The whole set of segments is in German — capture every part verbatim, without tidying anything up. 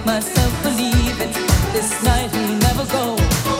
myself believing this night will never go.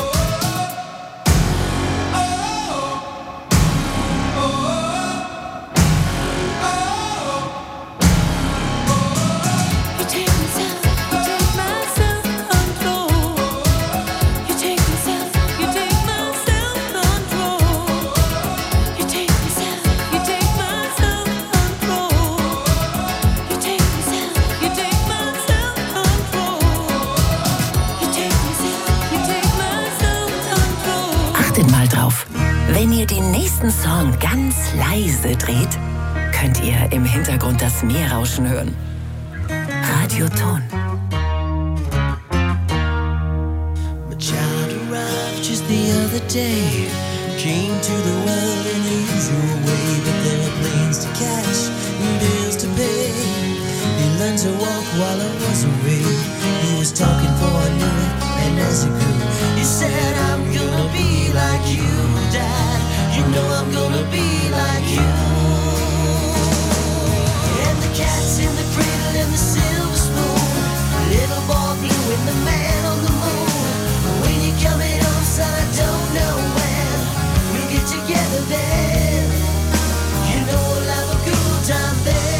Wenn ihr den nächsten Song ganz leise dreht, könnt ihr im Hintergrund das Meer rauschen hören. Radioton. My child arrived just the other day. Came to the world in the usual way, but there were planes to catch and bills to pay. He learned to walk while I was away. He was talking before I knew it, and as he grew, he said, I'm gonna be like you, Dad. You know I'm gonna be like you. And the cat's in the cradle and the silver spoon, little boy blue and the man on the moon. When you're coming home, son, I don't know when we'll get together then. You know we'll have a good time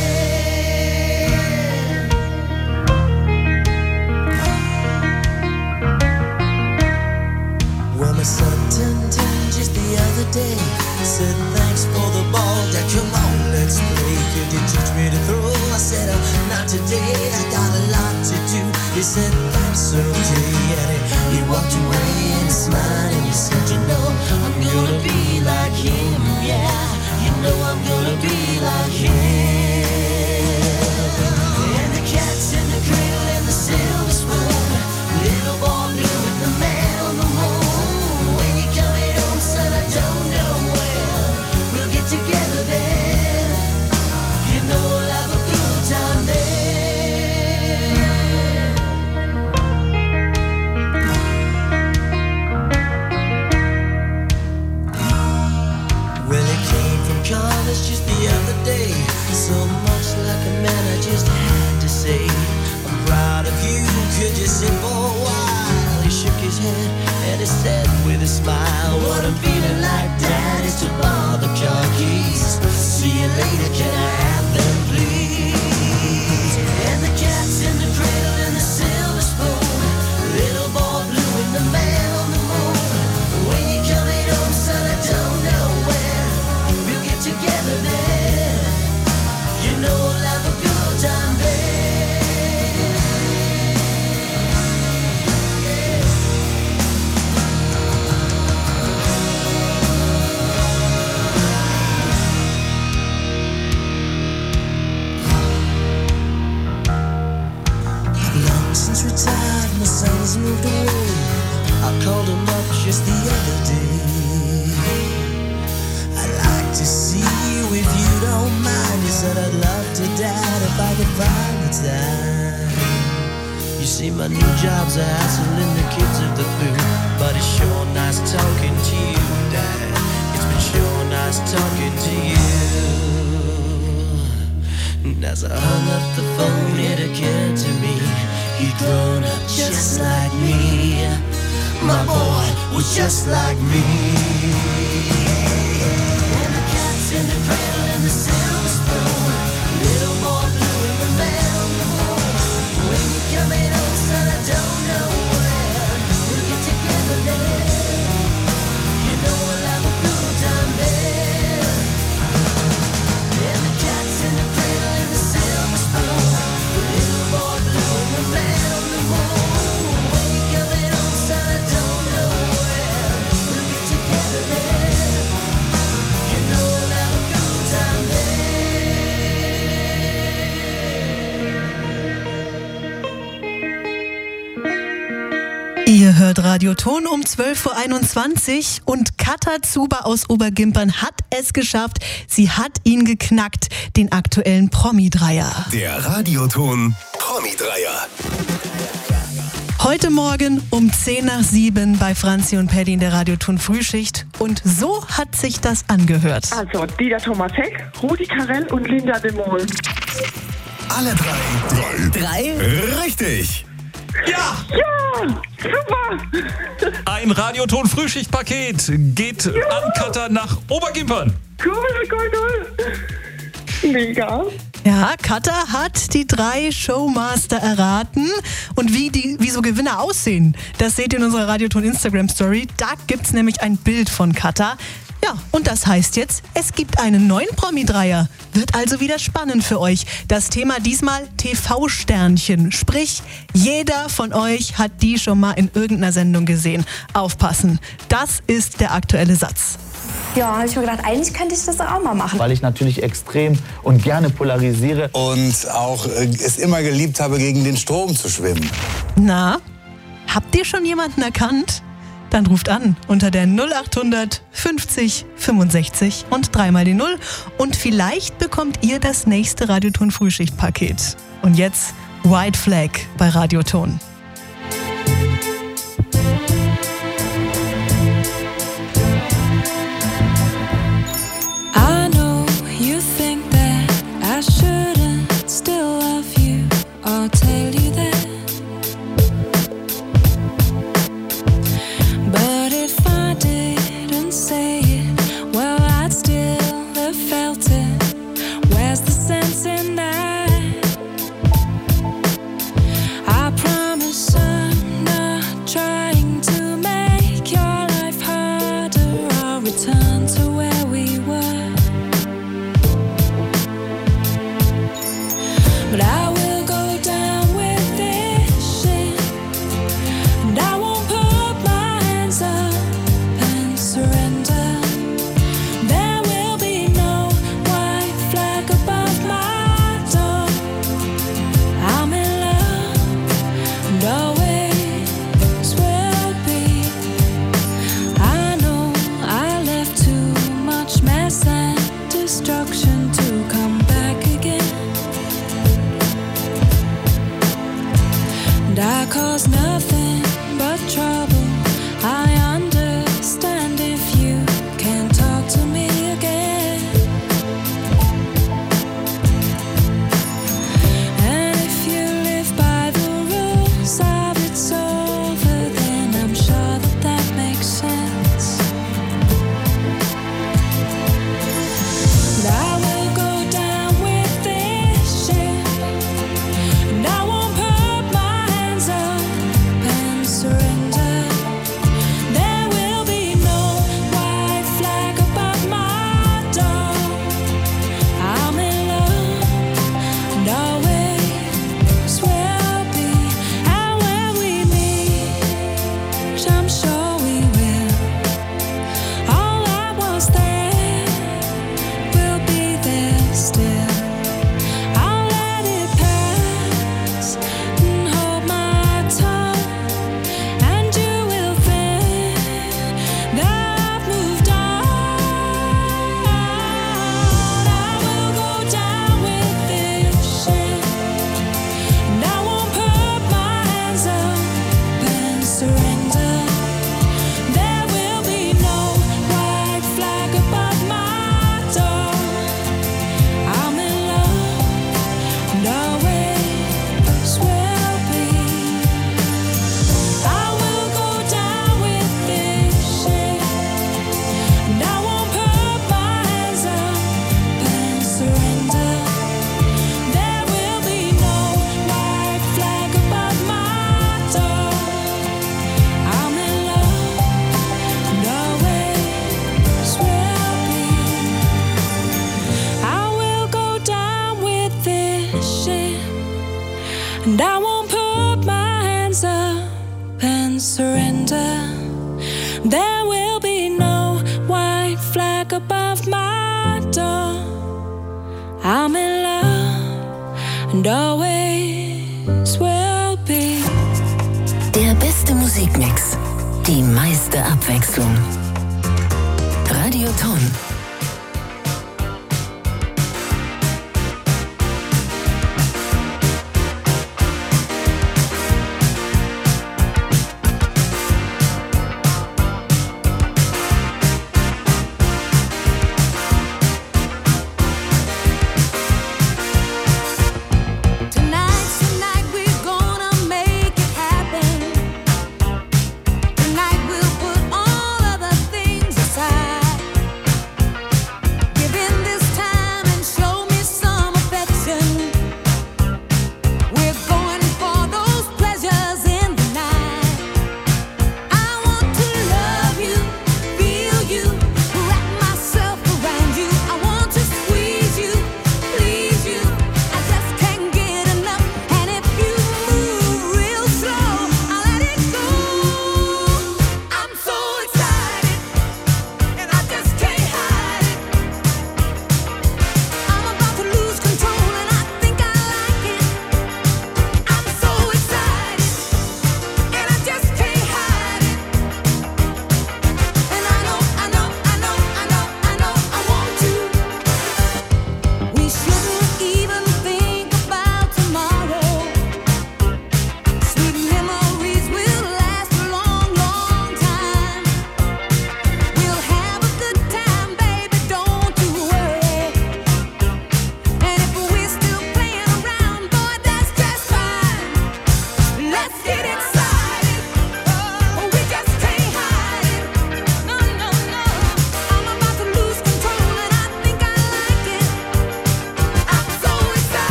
then. Well, my son turned ten just the other day. Said thanks for the ball, Dad, come on, let's play. Could you teach me to throw? I said, oh, not today, I got a lot to do. He said, that's okay, and he, he walked away and smiled and he said, you know, I'm gonna be like him, yeah. You know I'm gonna be like him. And the cat's in the cradle and the silver spoon, little boy blue and the man on the moon. When you're coming home, son, I don't know when we'll get together then. You know we'll have a good time then. Well, it came from college just the other day. So much like a man, I just had to say, I'm proud of you, could you sit for a while? He shook his head and he said with a smile, what I'm feeling like, Dad, is to borrow the car keys. See you later, can I have them, please? And the cat's in the cradle and the silver spoon, little boy blue and the man on the moon. When you're coming home, son, I don't know when we'll get together then. You know we'll have a good time then. Since retired, my son's moved away. I called him up just the other day. I'd like to see you if you don't mind. He said I'd love to, Dad, if I could find the time. You see, my new job's a hassle and the kids are the food, but it's sure nice talking to you, Dad. It's been sure nice talking to you. And as I hung up the phone, it occurred to me, he'd grown up just like me. My boy was just like me. And the cat's in the cradle and the silver spoon, little boy blue and the man on the moon. When you're coming home, son, I don't know when we'll get together then. You know we'll have a good time then. And the cat's in the cradle and the silver spoon, little boy blue and the man on the moon. When you're coming home, son, I don't know when we'll get together then. You know we'll have a good time then. Ihr hört Radioton um zwölf Uhr einundzwanzig und Katha Zuber aus Obergimpern hat es geschafft. Sie hat ihn geknackt, den aktuellen Promi-Dreier. Der Radioton Promi-Dreier. Heute Morgen um zehn nach sieben bei Franzi und Paddy in der Radioton Frühschicht. Und so hat sich das angehört. Also Dieter Thomas Heck, Rudi Carrell und Linda de Mol. Alle drei. Drei? Richtig. Ja! Ja! Super! Ein Radioton-Frühschichtpaket geht ja. an Katha nach Obergimpern. Cool, cool, cool. Mega. Ja, Katha hat die drei Showmaster erraten. Und wie, die, wie so Gewinner aussehen, das seht ihr in unserer Radioton-Instagram-Story. Da gibt's nämlich ein Bild von Katha. Ja, und das heißt jetzt, es gibt einen neuen Promi-Dreier. Wird also wieder spannend für euch. Das Thema diesmal T V-Sternchen. Sprich, jeder von euch hat die schon mal in irgendeiner Sendung gesehen. Aufpassen, das ist der aktuelle Satz. Ja, habe ich mir gedacht, eigentlich könnte ich das auch mal machen. Weil ich natürlich extrem und gerne polarisiere. Und auch äh, es immer geliebt habe, gegen den Strom zu schwimmen. Na, habt ihr schon jemanden erkannt? Dann ruft an unter der null acht hundert fünfzig fünfundsechzig und dreimal die Null. Und vielleicht bekommt ihr das nächste Radioton Frühschichtpaket. Und jetzt White Flag bei Radioton. I know you think that I shouldn't still love you or tell you that. But if I didn't say it, well, I'd still have felt it. Where's the sense in that? I promise I'm not trying to make your life harder. I'll return to where we were. But I will go down with this shit, and I won't put my hands up and surrender. There will be no white flag above my door. I'm in love, and always will be. I know I left too much mess and destruction to come back again. And I caused nothing but trouble. I understand if you can't talk to me again. And if you live by the rules of it's over, then I'm sure that that makes sense. But I will go down with this shit, and I won't put my hands up and surrender. There will be no white flag above my door. I'm in love, and always will be. And when we meet, I'm sure we will. All I was there will be there still. I'll let it pass and hold my tongue, and you will think that I've moved on. I will go down with this shit, and I won't put my hands up and surrender. There will be no white flag above my door. I'm in love, and always will be. I will go down with this shit, and I won't put my hands up and surrender. There will be no white flag above my door. I'm in love, and always will be. I will go down with this shit, and I won't put my hands up and surrender. There will be no white flag above my door. I'm in love, and always will be. Der beste Musikmix, die meiste Abwechslung. Radioton. Tonight's the night we're gonna make it happen.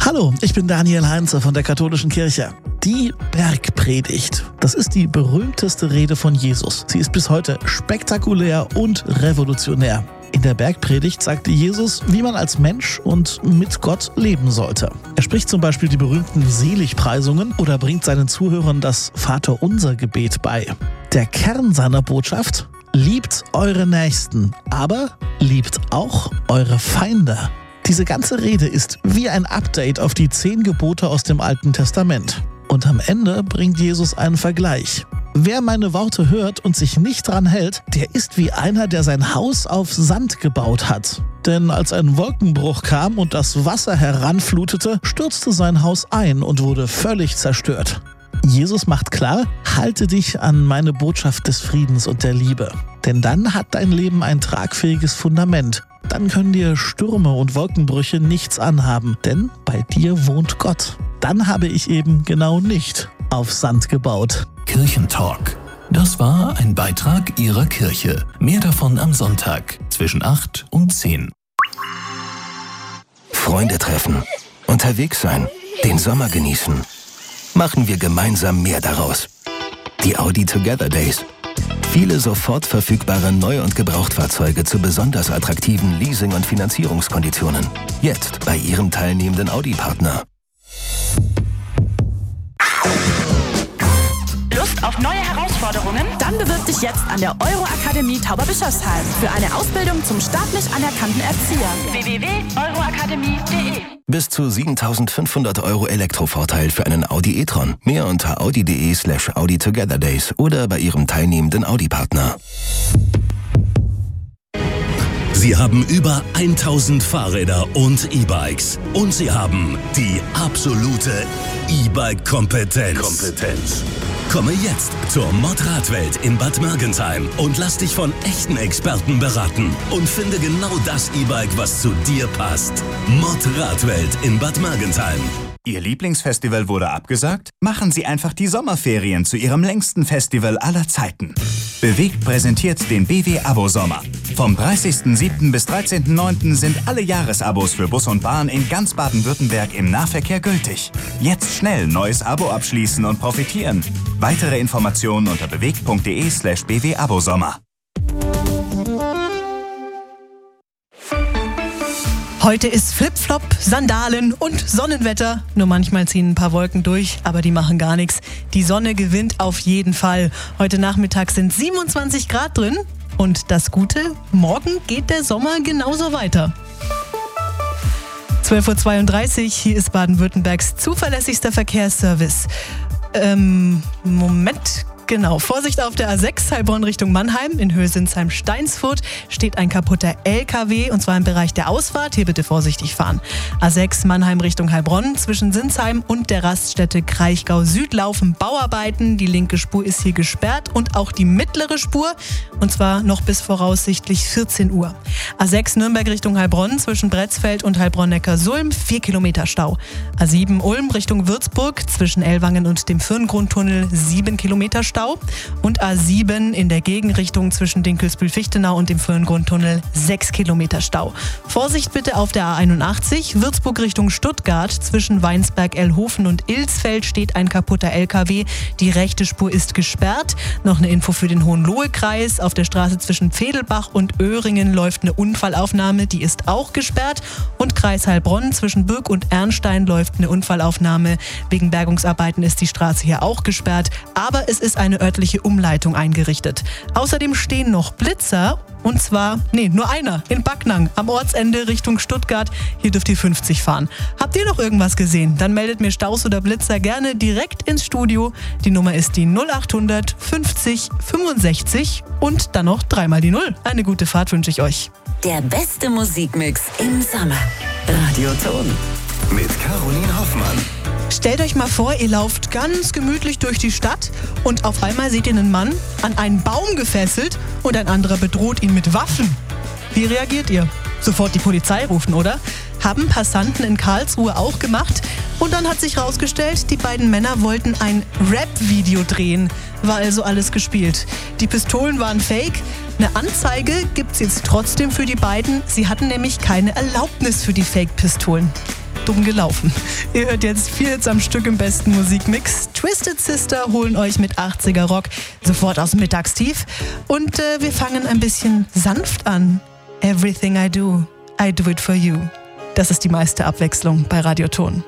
Hallo, ich bin Daniel Heinze von der Katholischen Kirche. Die Bergpredigt, das ist die berühmteste Rede von Jesus. Sie ist bis heute spektakulär und revolutionär. In der Bergpredigt sagte Jesus, wie man als Mensch und mit Gott leben sollte. Er spricht zum Beispiel die berühmten Seligpreisungen oder bringt seinen Zuhörern das Vaterunser-Gebet bei. Der Kern seiner Botschaft: Liebt eure Nächsten, aber liebt auch eure Feinde. Diese ganze Rede ist wie ein Update auf die zehn Gebote aus dem Alten Testament. Und am Ende bringt Jesus einen Vergleich. Wer meine Worte hört und sich nicht dran hält, der ist wie einer, der sein Haus auf Sand gebaut hat. Denn als ein Wolkenbruch kam und das Wasser heranflutete, stürzte sein Haus ein und wurde völlig zerstört. Jesus macht klar, halte dich an meine Botschaft des Friedens und der Liebe. Denn dann hat dein Leben ein tragfähiges Fundament. Dann können dir Stürme und Wolkenbrüche nichts anhaben, denn bei dir wohnt Gott. Dann habe ich eben genau nicht auf Sand gebaut. Kirchentalk. Das war ein Beitrag Ihrer Kirche. Mehr davon am Sonntag zwischen acht und zehn. Freunde treffen, unterwegs sein, den Sommer genießen. Machen wir gemeinsam mehr daraus. Die Audi Together Days. Viele sofort verfügbare Neu- und Gebrauchtfahrzeuge zu besonders attraktiven Leasing- und Finanzierungskonditionen. Jetzt bei Ihrem teilnehmenden Audi-Partner. Lust auf neue Herausforderungen? Dann bewirb dich jetzt an der Euro-Akademie Tauberbischofsheim für eine Ausbildung zum staatlich anerkannten Erzieher. w w w punkt euroakademie punkt de Bis zu siebentausendfünfhundert Euro Elektrovorteil für einen Audi e-tron. Mehr unter audi.de slash Audi Together Days oder bei Ihrem teilnehmenden Audi-Partner. Sie haben über tausend Fahrräder und E-Bikes. Und Sie haben die absolute E-Bike-Kompetenz. Kompetenz. Komme jetzt zur Mod-Radwelt in Bad Mergentheim und lass dich von echten Experten beraten. Und finde genau das E-Bike, was zu dir passt. Mod-Radwelt in Bad Mergentheim. Ihr Lieblingsfestival wurde abgesagt? Machen Sie einfach die Sommerferien zu Ihrem längsten Festival aller Zeiten. Bewegt präsentiert den B W-Abo-Sommer. Vom dreißigsten siebten bis dreizehnten neunten sind alle Jahresabos für Bus und Bahn in ganz Baden-Württemberg im Nahverkehr gültig. Jetzt schnell neues Abo abschließen und profitieren. Weitere Informationen unter bewegt.de slash bw-Abo-Sommer. Heute ist Flipflop, Sandalen und Sonnenwetter. Nur manchmal ziehen ein paar Wolken durch, aber die machen gar nichts. Die Sonne gewinnt auf jeden Fall. Heute Nachmittag sind siebenundzwanzig Grad drin. Und das Gute, morgen geht der Sommer genauso weiter. zwölf Uhr zweiunddreißig, hier ist Baden-Württembergs zuverlässigster Verkehrsservice. Ähm, Moment... Genau, Vorsicht auf der A sechs, Heilbronn Richtung Mannheim. In Höhe Sinsheim-Steinsfurt steht ein kaputter L K W und zwar im Bereich der Ausfahrt. Hier bitte vorsichtig fahren. A sechs, Mannheim Richtung Heilbronn. Zwischen Sinsheim und der Raststätte Kraichgau Süd laufen Bauarbeiten. Die linke Spur ist hier gesperrt und auch die mittlere Spur. Und zwar noch bis voraussichtlich vierzehn Uhr. A sechs, Nürnberg Richtung Heilbronn. Zwischen Bretzfeld und Heilbronn-Neckar-Sulm vier Kilometer Stau. A sieben, Ulm Richtung Würzburg. Zwischen Ellwangen und dem Firngrundtunnel sieben Kilometer Stau. Und A sieben in der Gegenrichtung zwischen Dinkelsbühl-Fichtenau und dem Firngrundtunnel sechs Kilometer Stau. Vorsicht bitte auf der A einundachtzig, Würzburg Richtung Stuttgart. Zwischen Weinsberg-Ellhofen und Ilsfeld steht ein kaputter L K W. Die rechte Spur ist gesperrt. Noch eine Info für den Hohenlohe-Kreis. Auf der Straße zwischen Vedelbach und Öhringen läuft eine Unfallaufnahme. Die ist auch gesperrt. Und Kreis Heilbronn zwischen Bürg und Ernstein läuft eine Unfallaufnahme. Wegen Bergungsarbeiten ist die Straße hier auch gesperrt. Aber es ist ein eine örtliche Umleitung eingerichtet. Außerdem stehen noch Blitzer, und zwar, nee, nur einer, in Backnang, am Ortsende Richtung Stuttgart. Hier dürft ihr fünfzig fahren. Habt ihr noch irgendwas gesehen? Dann meldet mir Staus oder Blitzer gerne direkt ins Studio. Die Nummer ist die null achthundert fünfzig fünfundsechzig und dann noch dreimal die Null. Eine gute Fahrt wünsche ich euch. Der beste Musikmix im Sommer. Radioton. Mit Caroline Hoffmann. Stellt euch mal vor, ihr lauft ganz gemütlich durch die Stadt und auf einmal seht ihr einen Mann an einen Baum gefesselt und ein anderer bedroht ihn mit Waffen. Wie reagiert ihr? Sofort die Polizei rufen, oder? Haben Passanten in Karlsruhe auch gemacht. Und dann hat sich rausgestellt, die beiden Männer wollten ein Rap-Video drehen. War also alles gespielt. Die Pistolen waren fake. Eine Anzeige gibt's jetzt trotzdem für die beiden. Sie hatten nämlich keine Erlaubnis für die Fake-Pistolen. dumm gelaufen. Ihr hört jetzt vier Hits am Stück im besten Musikmix. Twisted Sister holen euch mit achtziger Rock sofort aus dem Mittagstief. Und äh, wir fangen ein bisschen sanft an. Everything I do, I do it for you. Das ist die meiste Abwechslung bei Radioton.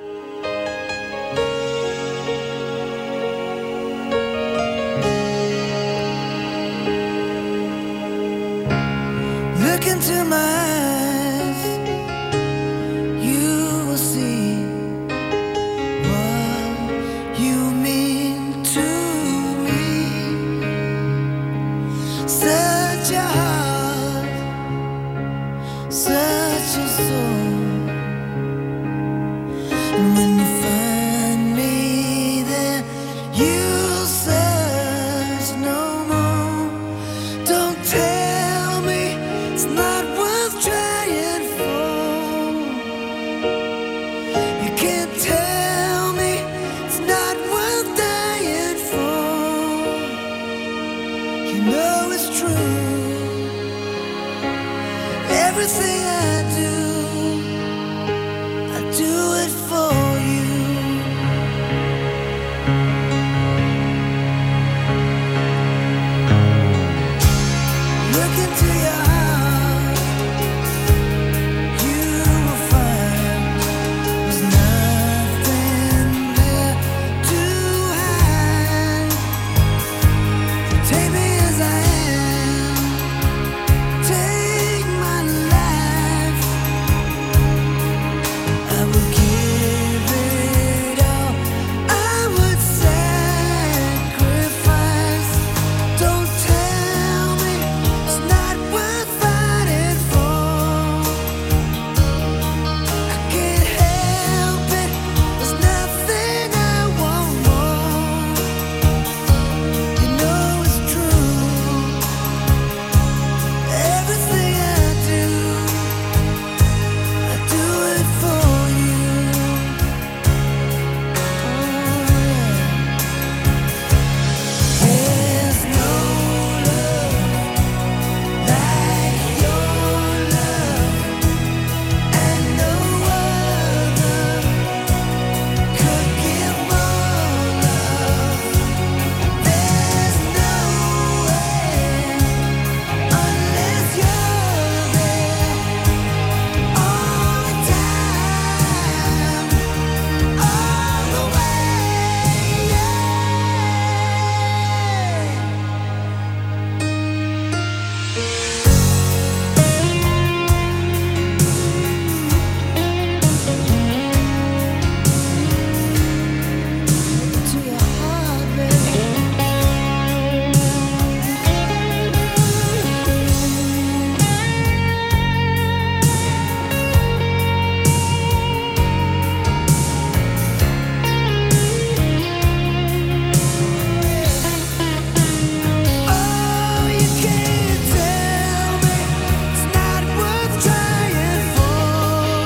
Look into my eyes, you will see what you mean to me. Such a heart, such a soul. And when you find me there, you'll search no more. Don't tell me it's not worth trying for. You can't tell me it's not worth dying for. You know it's true. Everything I do, I do it for you. Look into your heart, you will find there's nothing there to hide. Take me as I am, take my life. I will give it all, I would sacrifice. Don't tell me it's not worth fighting for. I can't help it, there's nothing I want more. You know it's true. Everything I do, I do it for you. There's no love like your love, and no other could give more love. There's no way unless you're there all the time, all the way. Yeah. To your heart, baby. Oh, you can't tell me it's not worth trying for.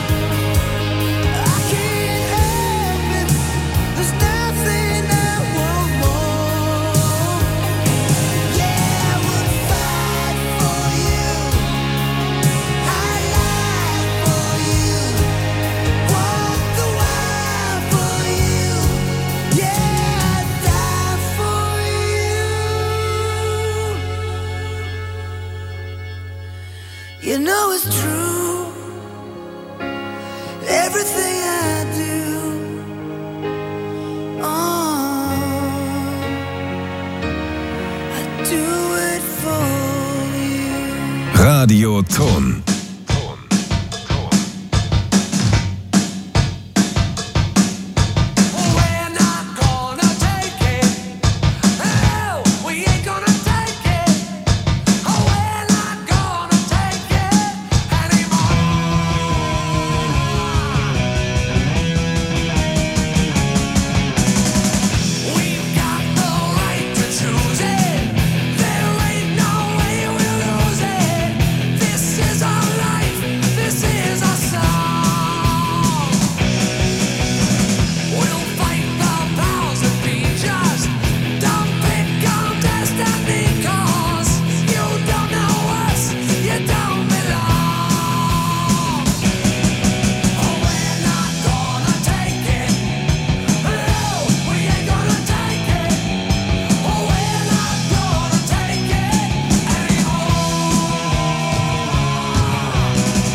I can't help it, there's nothing I want more. Yeah, I would fight for you, I lie for you, walk the wire for you. Yeah, I'd die for you. You know it's true. Everything I do, oh, I do it for you. Radioton.